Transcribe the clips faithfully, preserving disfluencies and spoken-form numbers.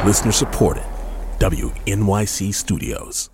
Listener supported. W N Y C Studios.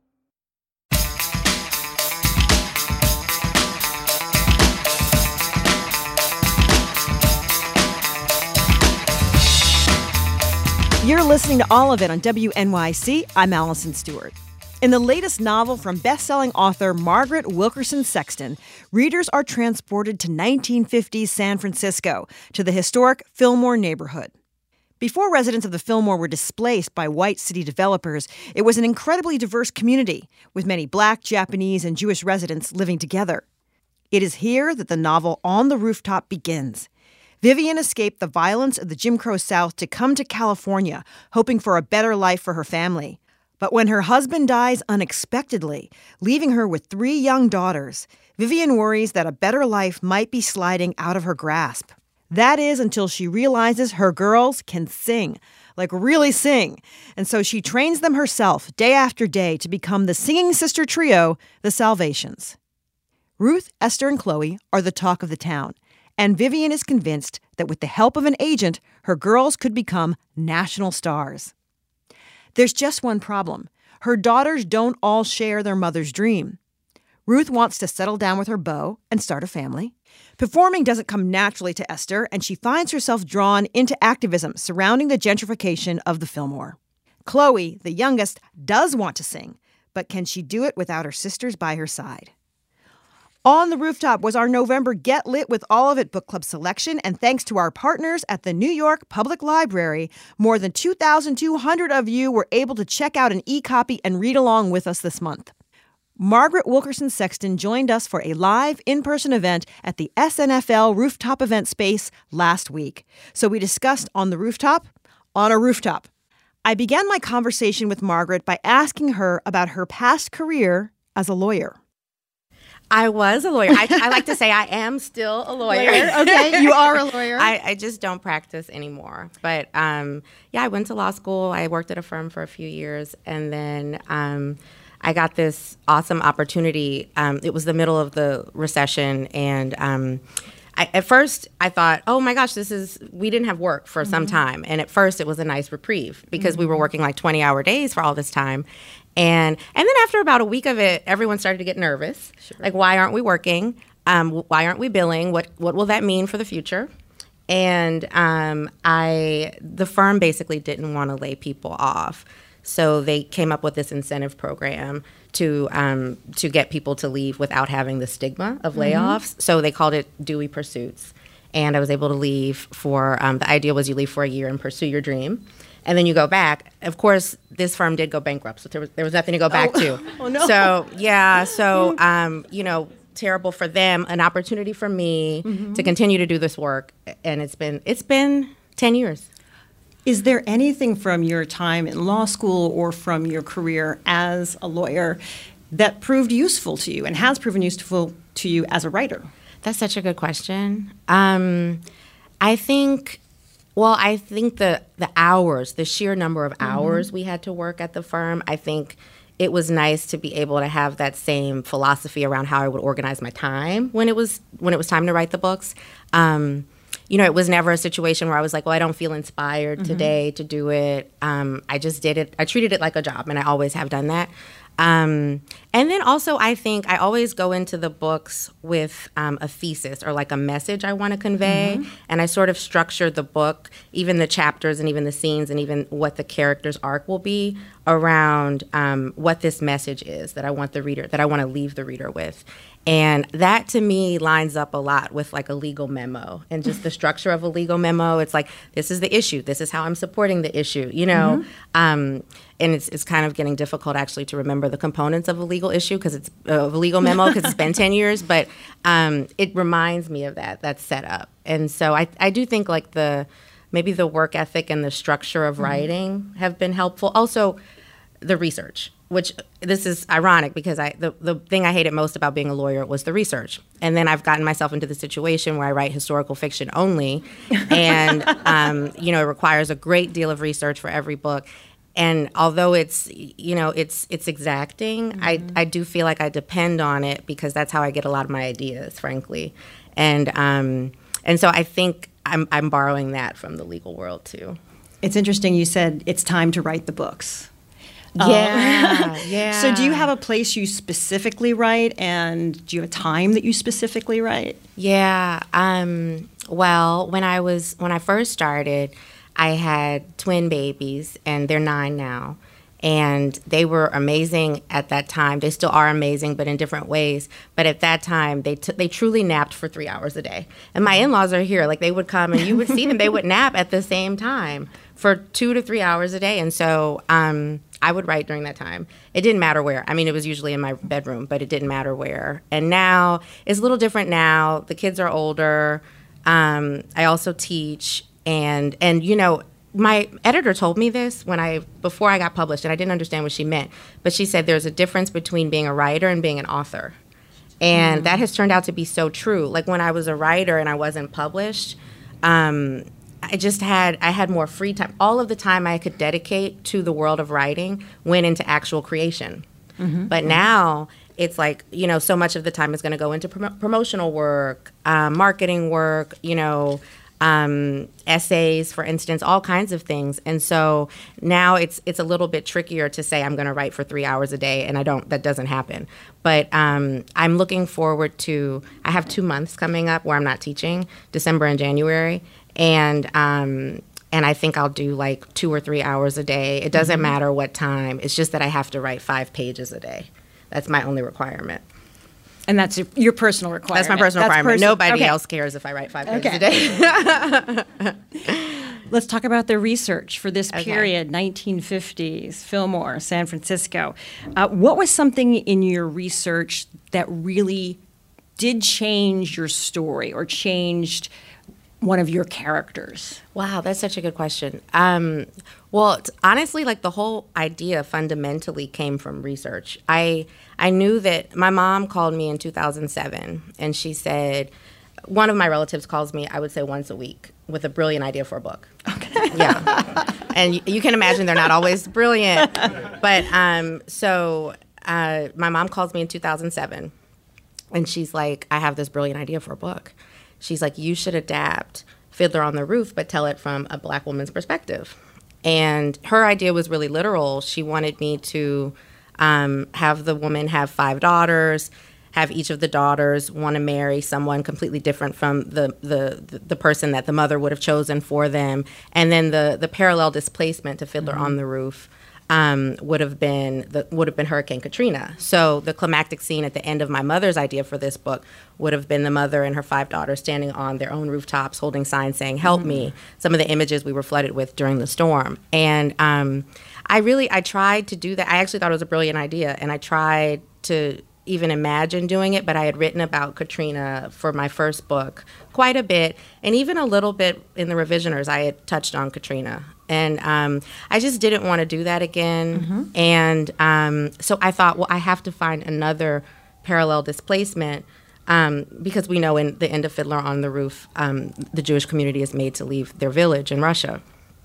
You're listening to All of It on W N Y C. I'm Allison Stewart. In the latest novel from best-selling author Margaret Wilkerson Sexton, readers are transported to nineteen fifties San Francisco, to the historic Fillmore neighborhood. Before residents of the Fillmore were displaced by white city developers, it was an incredibly diverse community, with many Black, Japanese, and Jewish residents living together. It is here that the novel On the Rooftop begins. Vivian escaped the violence of the Jim Crow South to come to California, hoping for a better life for her family. But when her husband dies unexpectedly, leaving her with three young daughters, Vivian worries that a better life might be sliding out of her grasp. That is until she realizes her girls can sing, like really sing. And so she trains them herself day after day to become the singing sister trio, the Salvations. Ruth, Esther, and Chloe are the talk of the town. And Vivian is convinced that with the help of an agent, her girls could become national stars. There's just one problem. Her daughters don't all share their mother's dream. Ruth wants to settle down with her beau and start a family. Performing doesn't come naturally to Esther, and she finds herself drawn into activism surrounding the gentrification of the Fillmore. Chloe, the youngest, does want to sing, but can she do it without her sisters by her side? On the Rooftop was our November Get Lit with All of It book club selection, and thanks to our partners at the New York Public Library, more than two thousand two hundred of you were able to check out an e-copy and read along with us this month. Margaret Wilkerson Sexton joined us for a live in-person event at the S N F L Rooftop Event Space last week. So we discussed On the Rooftop, on a rooftop. I began my conversation with Margaret by asking her about her past career as a lawyer. I was a lawyer. I, I like to say I am still a lawyer. lawyer. Okay, you are a lawyer. I, I just don't practice anymore. But um, yeah, I went to law school. I worked at a firm for a few years, and then um, I got this awesome opportunity. Um, it was the middle of the recession, and um, I, at first I thought, oh my gosh, this is, we didn't have work for mm-hmm. some time. And at first it was a nice reprieve because mm-hmm. we were working like twenty-hour days for all this time. And and then after about a week of it, everyone started to get nervous. Sure. Like, why aren't we working? Um, why aren't we billing? What what will that mean for the future? And um, I the firm basically didn't want to lay people off, so they came up with this incentive program to um, to get people to leave without having the stigma of layoffs. Mm-hmm. So they called it Dewey Pursuits, and I was able to leave for um, the idea was you leave for a year and pursue your dream. And then you go back. Of course, this firm did go bankrupt, so there was, there was nothing to go back oh. to. Oh, no. So, yeah, so, um, you know, terrible for them, an opportunity for me mm-hmm. to continue to do this work. And it's been it's been ten years. Is there anything from your time in law school or from your career as a lawyer that proved useful to you and has proven useful to you as a writer? That's such a good question. Um, I think... Well, I think the, the hours, the sheer number of hours mm-hmm. we had to work at the firm, I think it was nice to be able to have that same philosophy around how I would organize my time when it was when it was time to write the books. Um, you know, it was never a situation where I was like, well, I don't feel inspired mm-hmm. today to do it. Um, I just did it. I treated it like a job, and I always have done that. Um, and then also, I think I always go into the books with um, a thesis or like a message I want to convey. Mm-hmm. And I sort of structure the book, even the chapters and even the scenes and even what the character's arc will be around um, what this message is that I want the reader, that I want to leave the reader with. And that, to me, lines up a lot with, like, a legal memo and just the structure of a legal memo. It's like, this is the issue. This is how I'm supporting the issue, you know? Mm-hmm. Um, and it's it's kind of getting difficult, actually, to remember the components of a legal issue because it's uh, of a legal memo because it's been ten years. But um, it reminds me of that, that setup. And so I, I do think, like, the maybe the work ethic and the structure of mm-hmm. writing have been helpful. Also, the research. Which this is ironic because I the, the thing I hated most about being a lawyer was the research. And then I've gotten myself into the situation where I write historical fiction only. And, um, you know, it requires a great deal of research for every book. And although it's, you know, it's it's exacting, mm-hmm. I, I do feel like I depend on it because that's how I get a lot of my ideas, frankly. And um, and so I think I'm I'm borrowing that from the legal world, too. It's interesting you said it's time to write the books. Yeah, um, yeah. So do you have a place you specifically write, and do you have a time that you specifically write? Yeah. Um, well, when I was when I first started, I had twin babies, and they're nine now. And they were amazing at that time. They still are amazing, but in different ways. But at that time, they t- they truly napped for three hours a day. And my in-laws are here. Like, they would come, and you would see them. They would nap at the same time for two to three hours a day. And so um, I would write during that time. It didn't matter where. I mean, it was usually in my bedroom, but it didn't matter where. And now, it's a little different now. The kids are older. Um, I also teach. And, and you know, my editor told me this when I before I got published, and I didn't understand what she meant. But she said there's a difference between being a writer and being an author. And mm-hmm. that has turned out to be so true. Like, when I was a writer and I wasn't published, um, I just had I had more free time. All of the time I could dedicate to the world of writing went into actual creation. Mm-hmm. But now it's like, you know, so much of the time is going to go into prom- promotional work, um, marketing work, you know, um, essays, for instance, all kinds of things. And so now it's it's a little bit trickier to say I'm going to write for three hours a day, and I don't. That doesn't happen. But um, I'm looking forward to. I have two months coming up where I'm not teaching, December and January, and um, and I think I'll do like two or three hours a day. It doesn't mm-hmm. matter what time. It's just that I have to write five pages a day. That's my only requirement. And that's your, your personal requirement. That's my personal that's requirement. Person- Nobody okay. else cares if I write five pages okay. a day. Let's talk about the research for this Okay. period, nineteen fifties, Fillmore, San Francisco. Uh, what was something in your research that really did change your story or changed one of your characters? Wow, that's such a good question. Um, well, it's, honestly, like, the whole idea fundamentally came from research. I I knew that my mom called me in two thousand seven, and she said, one of my relatives calls me, I would say once a week, with a brilliant idea for a book. Okay. Yeah. And you, you can imagine they're not always brilliant. But um, so uh, my mom calls me in two thousand seven, and she's like, I have this brilliant idea for a book. She's like, you should adapt Fiddler on the Roof, but tell it from a black woman's perspective. And her idea was really literal. She wanted me to um, have the woman have five daughters, have each of the daughters want to marry someone completely different from the, the, the person that the mother would have chosen for them. And then the, the parallel displacement to Fiddler mm-hmm. on the Roof Um, would have been the, would have been Hurricane Katrina. So the climactic scene at the end of my mother's idea for this book would have been the mother and her five daughters standing on their own rooftops holding signs saying, help mm-hmm. me, some of the images we were flooded with during the storm. And um, I really, I tried to do that. I actually thought it was a brilliant idea, and I tried to even imagine doing it, but I had written about Katrina for my first book quite a bit, and even a little bit in the revisioners I had touched on Katrina. And um, I just didn't want to do that again. Mm-hmm. And um, so I thought, well, I have to find another parallel displacement um, because we know in the end of Fiddler on the Roof, um, the Jewish community is made to leave their village in Russia.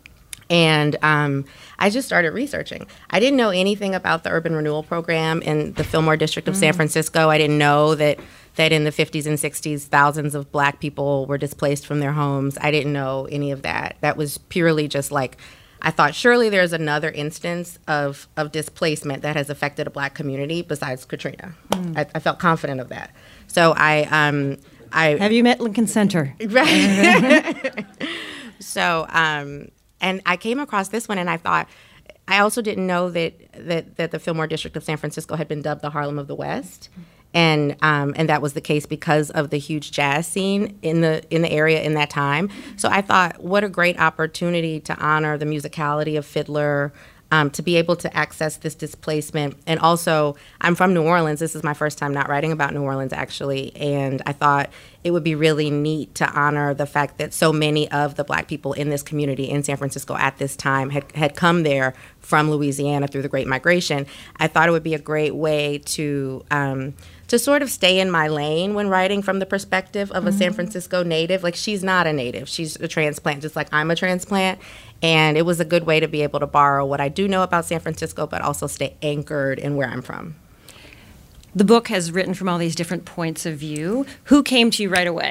And um, I just started researching. I didn't know anything about the urban renewal program in the Fillmore district of mm. San Francisco. I didn't know that that in the fifties and sixties, thousands of black people were displaced from their homes. I didn't know any of that. That was purely just like, I thought surely there's another instance of, of displacement that has affected a black community besides Katrina. Mm. I, I felt confident of that. So I... Um, I Have you met Lincoln Center? Right. So... Um, And I came across this one, and I thought, I also didn't know that that, that the Fillmore district of San Francisco had been dubbed the Harlem of the West, and um, and that was the case because of the huge jazz scene in the in the area in that time. So I thought, what a great opportunity to honor the musicality of Fiddler, um, to be able to access this displacement. And also, I'm from New Orleans. This is my first time not writing about New Orleans, actually, and I thought it would be really neat to honor the fact that so many of the black people in this community in San Francisco at this time had, had come there from Louisiana through the Great Migration. I thought it would be a great way to um, to sort of stay in my lane when writing from the perspective of a mm-hmm. San Francisco native. Like, she's not a native. She's a transplant, just like I'm a transplant. And it was a good way to be able to borrow what I do know about San Francisco, but also stay anchored in where I'm from. The book has written from all these different points of view. Who came to you right away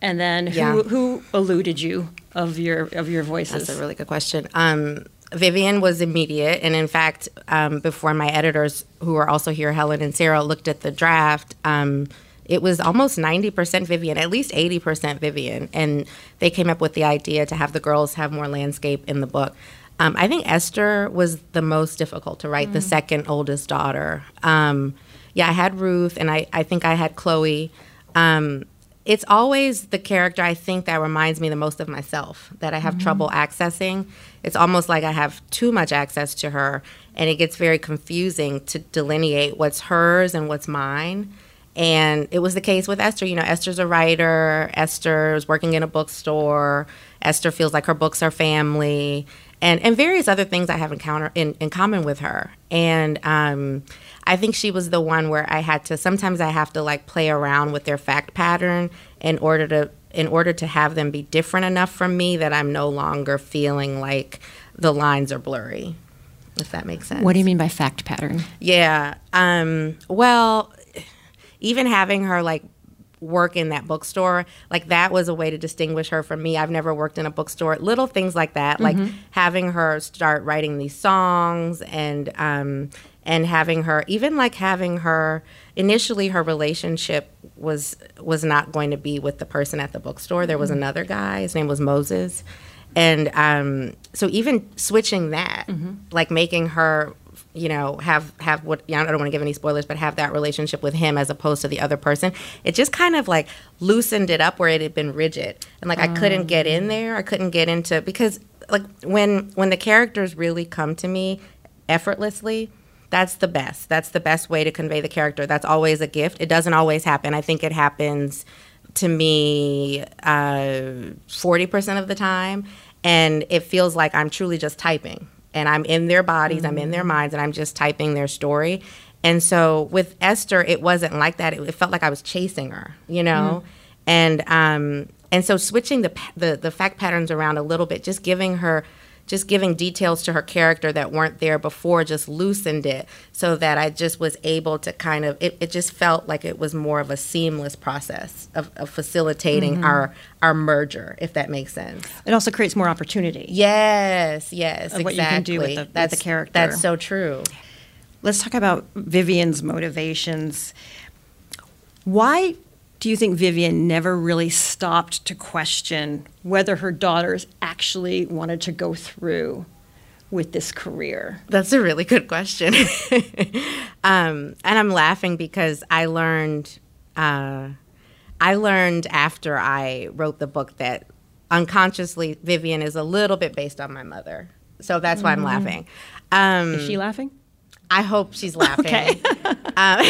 And then who Yeah. who eluded you of your of your voices? That's a really good question. Um, Vivian was immediate, and in fact, um, before my editors, who are also here, Helen and Sarah, looked at the draft, um, it was almost ninety percent Vivian, at least eighty percent Vivian, and they came up with the idea to have the girls have more landscape in the book. Um, I think Esther was the most difficult to write, mm. the second oldest daughter. Um, yeah, I had Ruth, and I, I think I had Chloe. Um, It's always the character, I think, that reminds me the most of myself, that I have mm-hmm. trouble accessing. It's almost like I have too much access to her, and it gets very confusing to delineate what's hers and what's mine. And it was the case with Esther. You know, Esther's a writer. Esther is working in a bookstore. Esther feels like her books are family, and, and various other things I have encountered in, in common with her. And um, I think she was the one where I had to, sometimes I have to like play around with their fact pattern in order to in order to have them be different enough from me that I'm no longer feeling like the lines are blurry, if that makes sense. What do you mean by fact pattern? Yeah. Um, well, even having her like work in that bookstore, like that was a way to distinguish her from me. I've never worked in a bookstore. Little things like that, like mm-hmm. having her start writing these songs and um, and having her, even like having her, initially her relationship was was not going to be with the person at the bookstore. There was mm-hmm. another guy. His name was Moses. And um, so even switching that, mm-hmm. like making her, you know, have, have what, you know, I don't want to give any spoilers, but have that relationship with him as opposed to the other person, it just kind of like loosened it up where it had been rigid. And like, um. I couldn't get in there. I couldn't get into, because like when, when the characters really come to me effortlessly, that's the best. That's the best way to convey the character. That's always a gift. It doesn't always happen. I think it happens to me uh, forty percent of the time. And it feels like I'm truly just typing. And I'm in their bodies, mm-hmm. I'm in their minds, and I'm just typing their story. And so with Esther, it wasn't like that. It, it felt like I was chasing her, you know? Mm-hmm. And um, and so switching the, the the fact patterns around a little bit, just giving her, just giving details to her character that weren't there before, just loosened it so that I just was able to kind of, it, it just felt like it was more of a seamless process of, of facilitating mm-hmm. our our merger, if that makes sense. It also creates more opportunity. Yes, yes, of exactly. what you can do with the, that's, with the character. That's so true. Let's talk about Vivian's motivations. Why do you think Vivian never really stopped to question whether her daughters actually wanted to go through with this career? That's a really good question. um, and I'm laughing because I learned, uh, I learned after I wrote the book that unconsciously Vivian is a little bit based on my mother. So that's why mm-hmm. I'm laughing. Um, is she laughing? I hope she's laughing. Okay. um,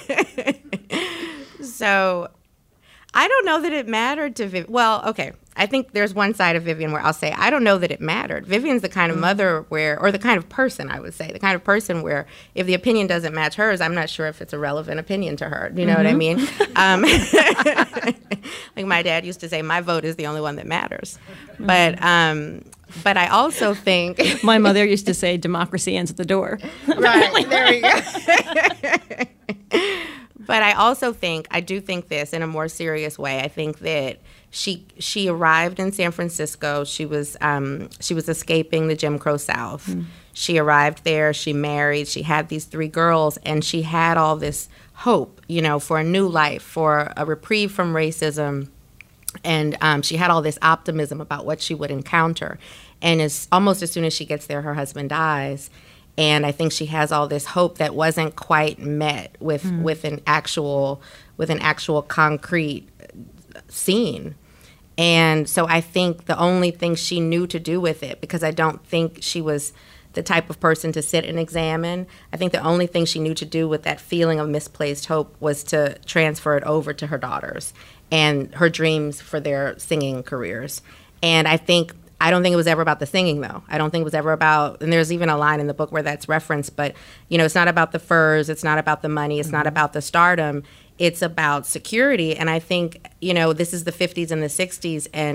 So I don't know that it mattered to Vivian. Well, okay. I think there's one side of Vivian where I'll say, I don't know that it mattered. Vivian's the kind of mother where, or the kind of person, I would say, the kind of person where if the opinion doesn't match hers, I'm not sure if it's a relevant opinion to her. You know mm-hmm. what I mean? Um, like my dad used to say, my vote is the only one that matters. Mm-hmm. But um, but I also think... My mother used to say, democracy ends at the door. Right, there we go. But I also think, I do think this in a more serious way. I think that she she arrived in San Francisco. She was um, she was escaping the Jim Crow South. Mm. She arrived there. She married. She had these three girls, and she had all this hope, you know, for a new life, for a reprieve from racism. And um, she had all this optimism about what she would encounter. And as almost as soon as she gets there, her husband dies. And I think she has all this hope that wasn't quite met with, mm. with an actual with an actual concrete scene. And so I think the only thing she knew to do with it, because I don't think she was the type of person to sit and examine, I think the only thing she knew to do with that feeling of misplaced hope was to transfer it over to her daughters and her dreams for their singing careers. And I think I don't think it was ever about the singing, though. I don't think it was ever about, and there's even a line in the book where that's referenced, but, you know, it's not about the furs, it's not about the money, it's mm-hmm. not about the stardom, it's about security. And I think, you know, this is the fifties and the sixties, and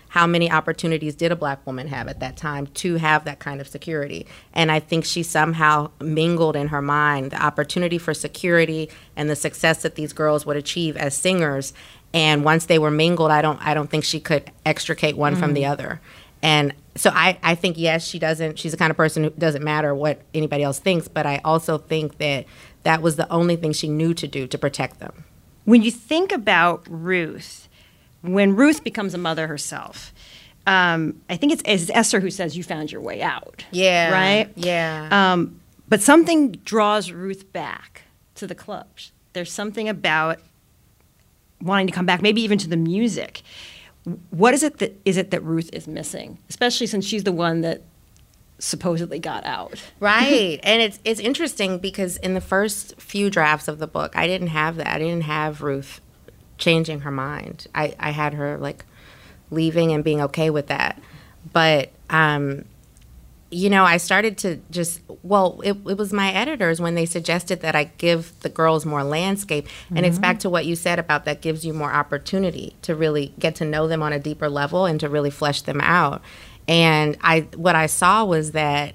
how many opportunities did a black woman have at that time to have that kind of security? And I think she somehow mingled in her mind the opportunity for security and the success that these girls would achieve as singers. And once they were mingled, I don't I don't think she could extricate one mm. from the other. And so I, I think, yes, she doesn't, she's the kind of person who doesn't matter what anybody else thinks, but I also think that that was the only thing she knew to do to protect them. When you think about Ruth, when Ruth becomes a mother herself, um, I think it's, it's Esther who says you found your way out. Yeah. Right? Yeah. Um, but something draws Ruth back to the clubs. There's something about wanting to come back, maybe even to the music. What is it that is it that Ruth is missing, especially since she's the one that supposedly got out? Right. And it's it's interesting because in the first few drafts of the book, I didn't have that. I didn't have Ruth changing her mind. I, I had her like leaving and being okay with that. But, um, you know, I started to just, well, it, it was my editors when they suggested that I give the girls more landscape. And mm-hmm. it's back to what you said about that gives you more opportunity to really get to know them on a deeper level and to really flesh them out. And I, what I saw was that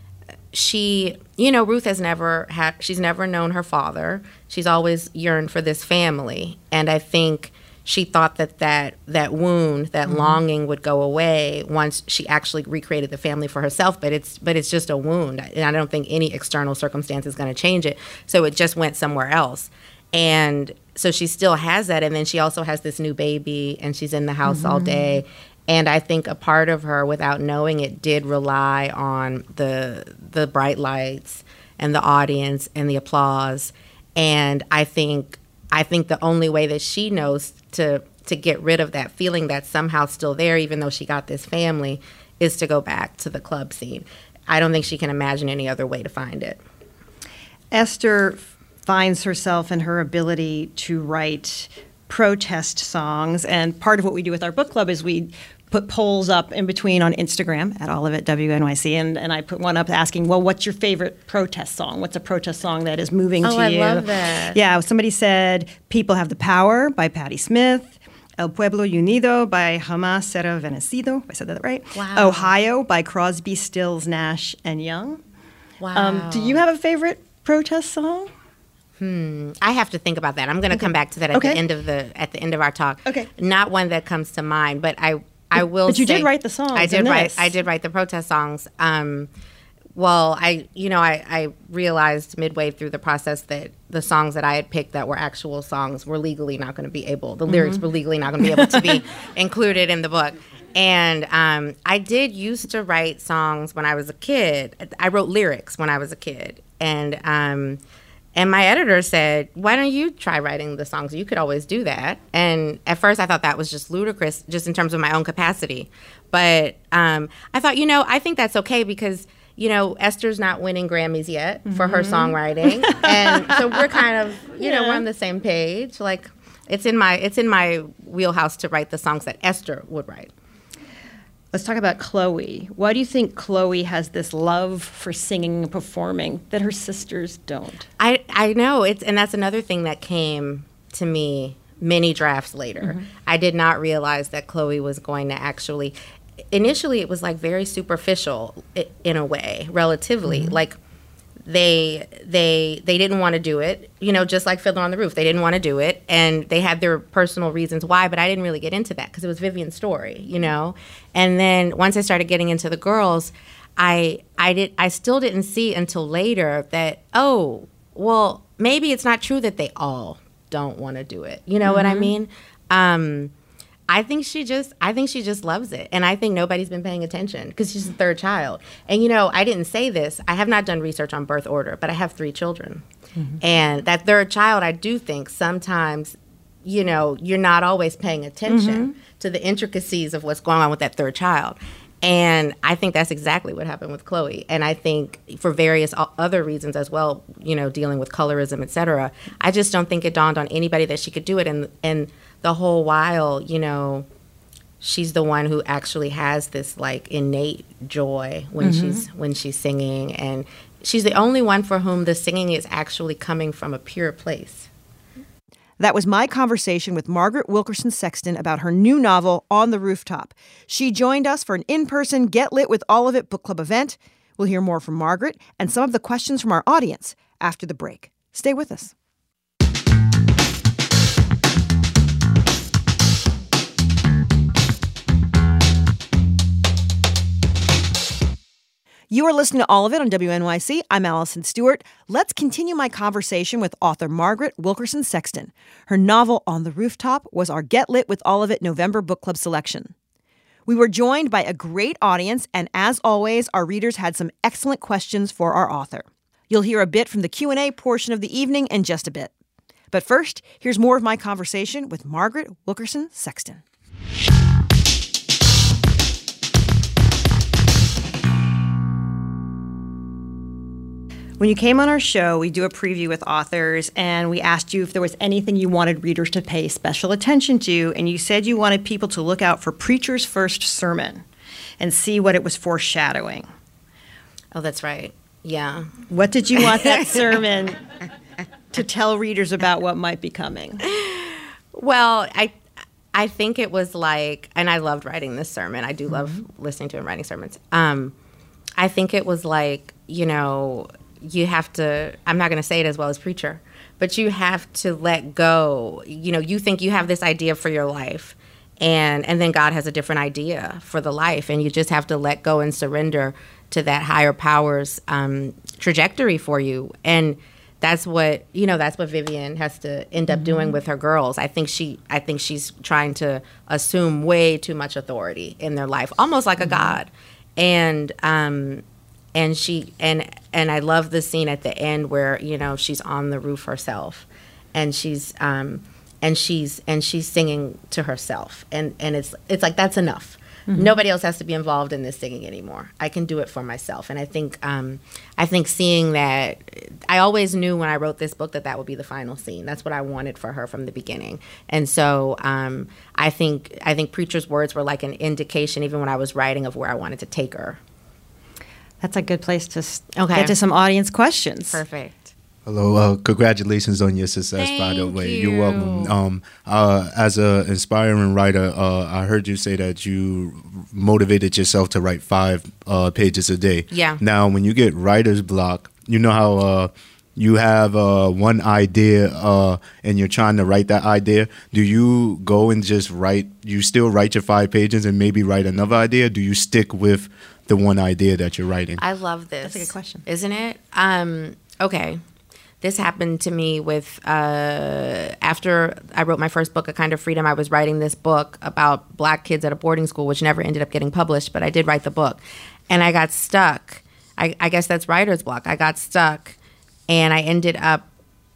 she, you know, Ruth has never had, she's never known her father. She's always yearned for this family. And I think she thought that that, that wound, that mm-hmm. longing would go away once she actually recreated the family for herself. But it's but it's just a wound. And I don't think any external circumstance is going to change it. So it just went somewhere else. And so she still has that. And then she also has this new baby, and she's in the house mm-hmm. all day. And I think a part of her, without knowing it, did rely on the the bright lights and the audience and the applause. And I think I think the only way that she knows to to get rid of that feeling that's somehow still there, even though she got this family, is to go back to the club scene. I don't think she can imagine any other way to find it. Esther finds herself in her ability to write protest songs, and part of what we do with our book club is we put polls up in between on Instagram at all of it W N Y C, and, and I put one up asking, well, what's your favorite protest song? What's a protest song that is moving oh, to I you? I love that. Yeah, somebody said People Have the Power by Patti Smith, El Pueblo Unido by Jamás Será Vencido, if I said that right. Wow. Ohio by Crosby, Stills, Nash, and Young. Wow. Um, do you have a favorite protest song? Hmm. I have to think about that. I'm going to okay. come back to that at okay. the end of the at the end of our talk. Okay. Not one that comes to mind, but I I will. But you say, did write the songs. I did in write. this. I did write the protest songs. Um, well, I you know I, I realized midway through the process that the songs that I had picked that were actual songs were legally not going to be able. The mm-hmm. lyrics were legally not going to be able to be included in the book. And um, I did used to write songs when I was a kid. I wrote lyrics when I was a kid, and. Um, And my editor said, why don't you try writing the songs? You could always do that. And at first I thought that was just ludicrous, just in terms of my own capacity. But um, I thought, you know, I think that's okay because, you know, Esther's not winning Grammys yet mm-hmm. for her songwriting. And so we're kind of, you yeah. know, we're on the same page. Like, it's in my it's in my wheelhouse to write the songs that Esther would write. Let's talk about Chloe. Why do you think Chloe has this love for singing and performing that her sisters don't? I, I know. It's and that's another thing that came to me many drafts later. Mm-hmm. I did not realize that Chloe was going to actually... Initially, it was like very superficial in a way, relatively. Mm-hmm. Like, they they they didn't want to do it, you know, just like Fiddler on the Roof. They didn't want to do it, and they had their personal reasons why, but I didn't really get into that because it was Vivian's story, you know. And then once I started getting into the girls, I I did I still didn't see until later that, oh, well, maybe it's not true that they all don't want to do it. You know mm-hmm. what I mean? Um, I think she just, I think she just loves it. And I think nobody's been paying attention because she's the third child. And, you know, I didn't say this. I have not done research on birth order, but I have three children. Mm-hmm. And that third child, I do think sometimes, you know, you're not always paying attention mm-hmm. to the intricacies of what's going on with that third child. And I think that's exactly what happened with Chloe. And I think for various other reasons as well, you know, dealing with colorism, et cetera, I just don't think it dawned on anybody that she could do it. And, and the whole while, you know, she's the one who actually has this like innate joy when mm-hmm. she's when she's singing, and she's the only one for whom the singing is actually coming from a pure place. That was my conversation with Margaret Wilkerson Sexton about her new novel, On the Rooftop. She joined us for an in-person Get Lit with All of It book club event. We'll hear more from Margaret and some of the questions from our audience after the break. Stay with us. You are listening to All of It on W N Y C. I'm Allison Stewart. Let's continue my conversation with author Margaret Wilkerson Sexton. Her novel On the Rooftop was our Get Lit with All of It November book club selection. We were joined by a great audience, and as always, our readers had some excellent questions for our author. You'll hear a bit from the Q and A portion of the evening in just a bit. But first, here's more of my conversation with Margaret Wilkerson Sexton. When you came on our show, we do a preview with authors, and we asked you if there was anything you wanted readers to pay special attention to, and you said you wanted people to look out for Preacher's First Sermon and see what it was foreshadowing. Oh, that's right. Yeah. What did you want that sermon to tell readers about what might be coming? Well, I I think it was like, and I loved writing this sermon. I do love mm-hmm. listening to and writing sermons. Um, I think it was like, you know, you have to, I'm not going to say it as well as Preacher, but you have to let go. You know, you think you have this idea for your life, and and then God has a different idea for the life, and you just have to let go and surrender to that higher power's um, trajectory for you. And that's what, you know, that's what Vivian has to end up mm-hmm. doing with her girls. I think she, I think she's trying to assume way too much authority in their life, almost like mm-hmm. a god. And, um, And she and and I love the scene at the end where, you know, she's on the roof herself, and she's um and she's and she's singing to herself, and and it's it's like, that's enough. Mm-hmm. Nobody else has to be involved in this singing anymore. I can do it for myself. And I think um I think seeing that, I always knew when I wrote this book that that would be the final scene. That's what I wanted for her from the beginning. And so um I think I think Preacher's words were like an indication, even when I was writing, of where I wanted to take her. That's a good place to okay. get to some audience questions. Perfect. Hello. Uh, congratulations on your success, Thank by the way. you. You're welcome. Um, uh, as an inspiring writer, uh, I heard you say that you motivated yourself to write five uh, pages a day. Yeah. Now, when you get writer's block, you know how uh, you have uh, one idea uh, and you're trying to write that idea. Do you go and just write, you still write your five pages and maybe write another idea? Do you stick with the one idea that you're writing? I love this. That's a good question. Isn't it? Um, okay. This happened to me with, uh, after I wrote my first book, A Kind of Freedom, I was writing this book about black kids at a boarding school, which never ended up getting published, but I did write the book. And I got stuck. I, I guess that's writer's block. I got stuck, and I ended up,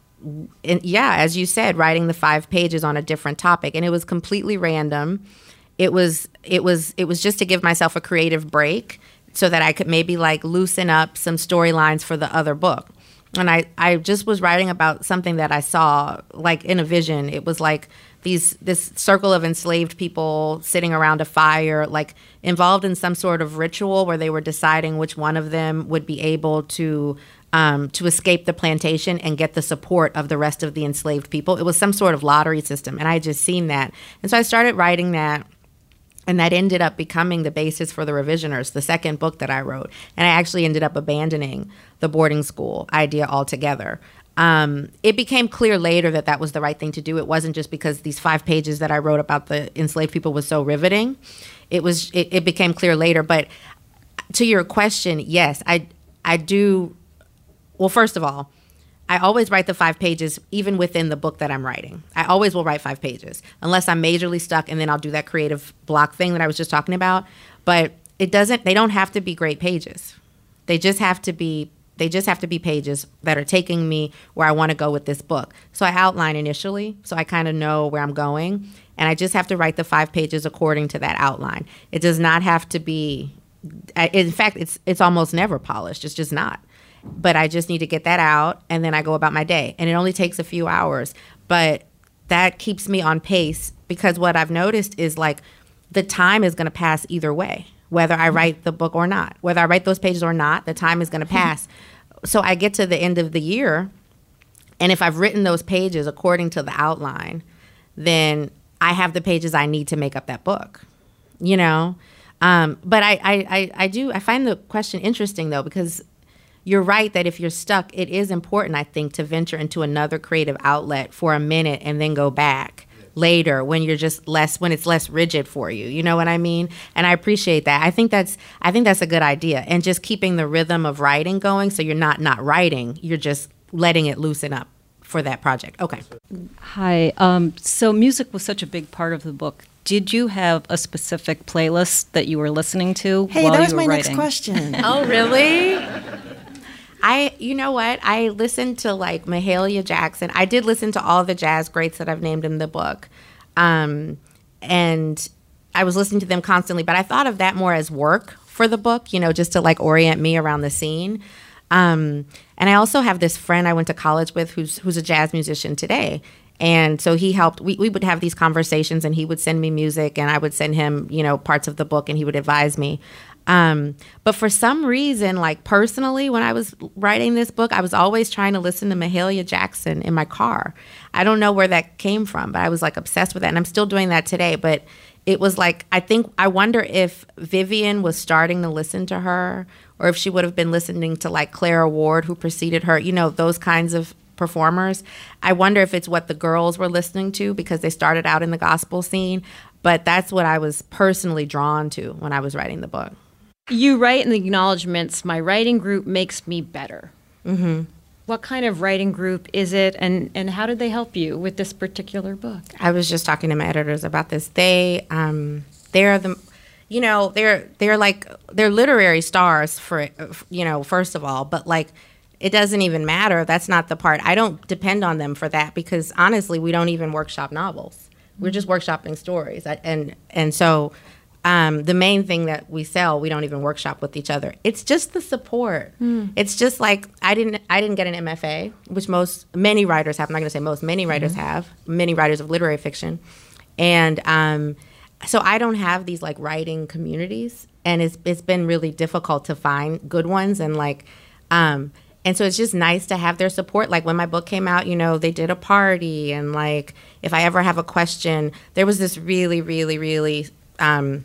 in, yeah, as you said, writing the five pages on a different topic. And it was completely random. It was it was it was just to give myself a creative break so that I could maybe like loosen up some storylines for the other book. And I, I just was writing about something that I saw like in a vision. It was like these this circle of enslaved people sitting around a fire, like involved in some sort of ritual where they were deciding which one of them would be able to um, to escape the plantation and get the support of the rest of the enslaved people. It was some sort of lottery system, and I had just seen that. And so I started writing that. And that ended up becoming the basis for The Revisioners, the second book that I wrote. And I actually ended up abandoning the boarding school idea altogether. Um, it became clear later that that was the right thing to do. It wasn't just because these five pages that I wrote about the enslaved people was so riveting. It was. It, it became clear later. But to your question, yes, I I do. Well, first of all, I always write the five pages even within the book that I'm writing. I always will write five pages unless I'm majorly stuck, and then I'll do that creative block thing that I was just talking about. But it doesn't, they don't have to be great pages. They just have to be, they just have to be pages that are taking me where I want to go with this book. So I outline initially, so I kind of know where I'm going, and I just have to write the five pages according to that outline. It does not have to be, in fact, it's it's almost never polished. It's just not. But I just need to get that out, and then I go about my day. And it only takes a few hours. But that keeps me on pace, because what I've noticed is, like, the time is going to pass either way, whether I write the book or not. Whether I write those pages or not, the time is going to pass. So I get to the end of the year, And if I've written those pages according to the outline, then I have the pages I need to make up that book, you know? Um, but I, I, I, I do, I find the question interesting, though, because you're right that if you're stuck, it is important, I think, to venture into another creative outlet for a minute and then go back later when you're just less, when it's less rigid for you. You know what I mean? And I appreciate that. I think that's, I think that's a good idea. And just keeping the rhythm of writing going, so you're not not writing, you're just letting it loosen up for that project. Okay. Hi. Um, so music was such a big part of the book. Did you have a specific playlist that you were listening to Hey, while that was you were my writing? next question. Oh, really? I, you know what? I listened to like Mahalia Jackson. I did listen to all the jazz greats that I've named in the book. Um, and I was listening to them constantly, but I thought of that more as work for the book, you know, just to like orient me around the scene. Um, and I also have this friend I went to college with who's, who's a jazz musician today. And so he helped, we, we would have these conversations and he would send me music and I would send him, you know, parts of the book and he would advise me. Um, but for some reason, like personally, when I was writing this book, I was always trying to listen to Mahalia Jackson in my car. I don't know where that came from, but I was like obsessed with that. And I'm still doing that today. But it was like, I think, I wonder if Vivian was starting to listen to her or if she would have been listening to like Clara Ward, who preceded her, you know, those kinds of performers. I wonder if it's what the girls were listening to because they started out in the gospel scene. But that's what I was personally drawn to when I was writing the book. You write in the acknowledgments, my writing group makes me better. Mm-hmm. What kind of writing group is it, and, and how did they help you with this particular book? I was just talking to my editors about this. They, um, they're the, you know, they're they're like they're literary stars for, you know, first of all, but like it doesn't even matter. That's not the part. I don't depend on them for that because honestly, we don't even workshop novels. We're just workshopping stories, and and so. Um, the main thing that we sell, we don't even workshop with each other. It's just the support. Mm. It's just like I didn't I didn't get an M F A, which most many writers have. I'm not going to say most, many writers mm-hmm. have. Many writers of literary fiction, and um, so I don't have these like writing communities, and it's it's been really difficult to find good ones, and like. Um, And so it's just nice to have their support. Like when my book came out, you know, they did a party, and like if I ever have a question, there was this really, really, really. Um,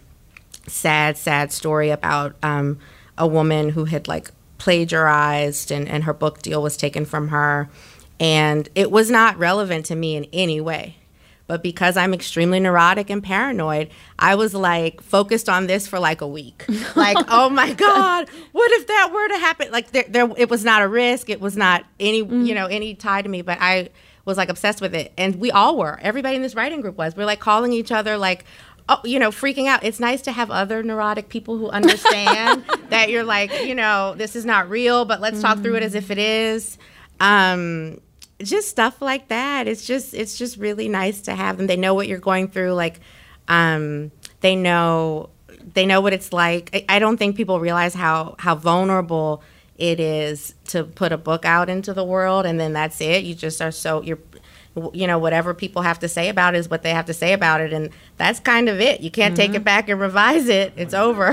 sad, sad story about um, a woman who had like plagiarized and, and her book deal was taken from her. And it was not relevant to me in any way. But because I'm extremely neurotic and paranoid, I was like focused on this for like a week. Like, oh my God, what if that were to happen? Like there, there it was not a risk. It was not any, mm. you know, any tie to me, but I was like obsessed with it. And we all were. Everybody in this writing group was. We're like calling each other like, oh, you know, freaking out. It's nice to have other neurotic people who understand that you're like, you know, this is not real, but let's mm. talk through it as if it is. Um, just stuff like that. It's just, it's just really nice to have them. They know what you're going through. Like, um, they know, they know what it's like. I, I don't think people realize how, how vulnerable it is to put a book out into the world, and then that's it. You just are so, you're, you know, whatever people have to say about it is what they have to say about it. And that's kind of it. You can't mm-hmm. take it back and revise it. It's over.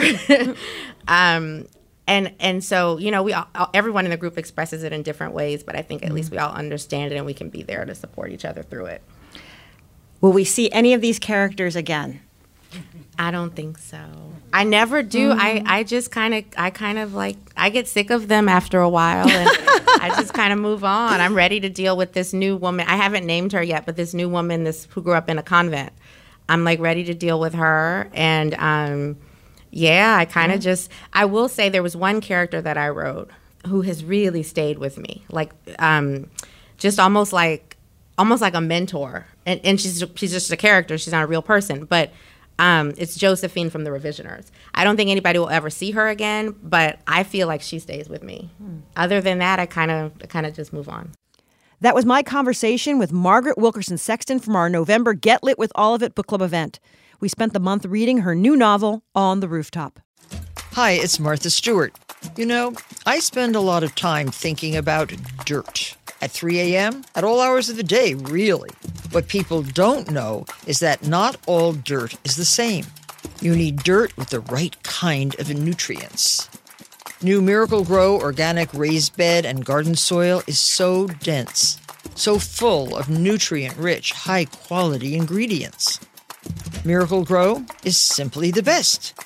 um, and and so, you know, we all, everyone in the group expresses it in different ways, but I think at mm-hmm. least we all understand it and we can be there to support each other through it. Will we see any of these characters again? I don't think so. I never do. Mm-hmm. I, I just kind of, I kind of like, I get sick of them after a while, and I just kind of move on. I'm ready to deal with this new woman. I haven't named her yet, but this new woman, this who grew up in a convent. I'm like ready to deal with her. And um, yeah, I kind of mm-hmm. just, I will say there was one character that I wrote who has really stayed with me. Like, um, just almost like, almost like a mentor. And, and she's, she's just a character. She's not a real person, but Um, it's Josephine from The Revisioners. I don't think anybody will ever see her again, but I feel like she stays with me. Hmm. Other than that, I kind of kind of just move on. That was my conversation with Margaret Wilkerson Sexton from our November Get Lit with All of It book club event. We spent the month reading her new novel, On the Rooftop. Hi, it's Martha Stewart. You know, I spend a lot of time thinking about dirt. At three a.m., at all hours of the day, really. What people don't know is that not all dirt is the same. You need dirt with the right kind of nutrients. New Miracle-Gro organic raised bed and garden soil is so dense. so full of nutrient-rich, high-quality ingredients. Miracle-Gro is simply the best.